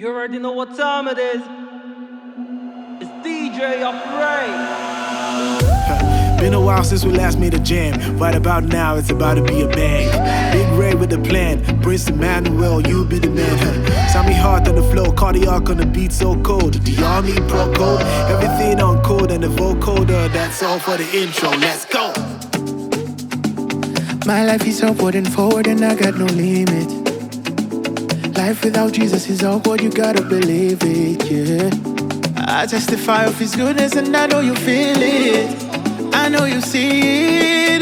You already know what time it is. It's DJ Afraid. Been a while since we last made a jam. Right about now, it's about to be a bang. Big Ray with the plan. Prince Emmanuel, you be the man. Sound me hard on the flow, cardiac on the beat so cold. Do y'all need pro code? Everything on code and the vocoder. That's all for the intro. Let's go. My life is upward and forward and I got no limit. Life without Jesus is awkward, you gotta believe it, yeah. I testify of His goodness and I know you feel it. I know you see it,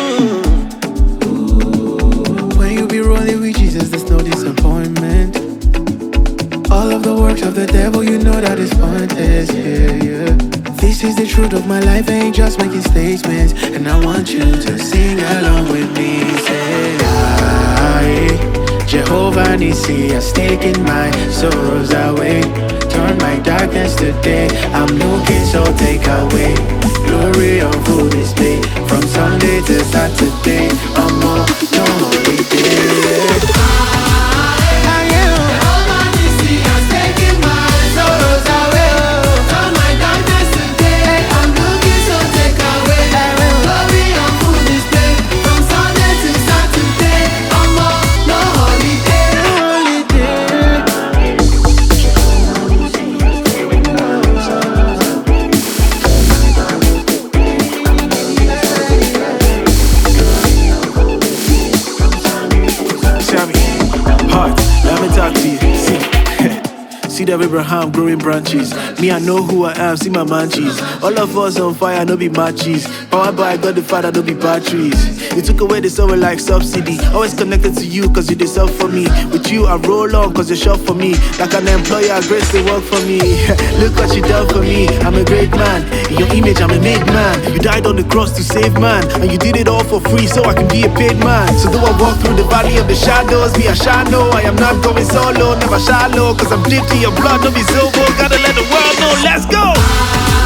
ooh. When you be rolling with Jesus, there's no disappointment. All of the works of the devil, you know that it's pointless, yeah, yeah. This is the truth of my life, I ain't just making statements. And I want you to sing along with me, say I Jehovah Nissi has taken my sorrows away. Turn my darkness to day. I'm looking, so take away. Glory on full display. From Sunday to Saturday, I'm on no holiday. Jehovah Nissi has taken my sorrows away. Turn my darkness to day. I'm looking, so take away. Glory on full display. From Sunday to Saturday, I'm on no holiday. Talk to you. See the Abraham growing branches. Me, I know who I am, see my manchies. All of us on fire, no be matches. Powered by God the Father, no be batteries. You took away the soul like subsidy. Always connected to you, cause you deserve for me. With you, I roll on, cause you're short for me. Like an employer, grace to work for me. Look what you done for me. I'm a great man. In your image, I'm a made man. You died on the cross to save man. And you did it all for free, so I can be a paid man. So though I walk through the valley of the shadows, me I shall know I am not going solo, never shallow. Cause I'm deep to your blood, don't be sober. Gotta let the world know, let's go!